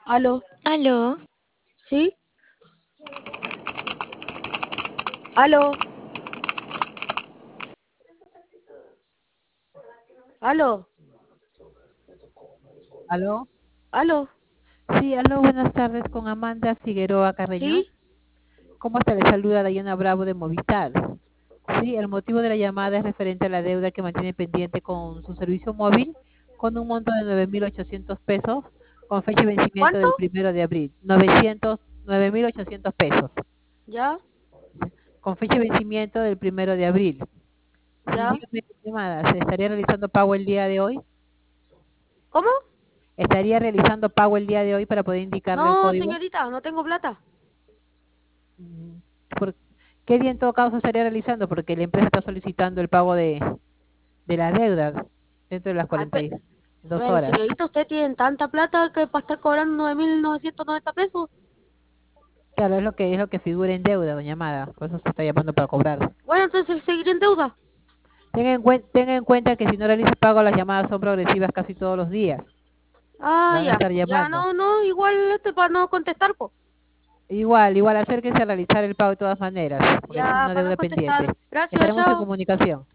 Aló, Aló, ¿sí? Aló, aló, ¿Aló? aló, Sí, aló, buenas tardes con Amanda Figueroa Carreño. ¿sí? ¿Cómo está? Le saluda Dayana Bravo de Movistar. Sí, el motivo de la llamada es referente a la deuda que mantiene pendiente con su servicio móvil con un monto de 9.800 pesos con fecha de vencimiento ¿Cuánto? del 1 de abril. 9.800 pesos ¿Ya? con fecha de vencimiento del 1 de abril. Sí, ¿Ya? dígame, llamada, ¿se estaría realizando pago el día de hoy? ¿Cómo? ¿Estaría realizando pago el día de hoy para poder indicarle el No, código? señorita, no tengo plata. Mm, ¿Por qué día en todo caso estaría realizando? Porque la empresa está solicitando el pago de la deuda dentro de las Ay, 42 pero horas. señorita, usted tiene tanta plata que para estar cobrando 9.990 pesos. Claro, es lo que figura en deuda, doña Amada. Por eso se está llamando para cobrar. Bueno, entonces seguiré en deuda. Tenga en cuenta que si no realiza pago, las llamadas son progresivas casi todos los días. Ah, La van a ya, estar ya, llamando. no, no, igual para no contestar, po. Igual, acérquese a realizar el pago de todas maneras, porque es Ya, una para no deuda pendiente. contestar. Gracias, Estaremos en chao. comunicación.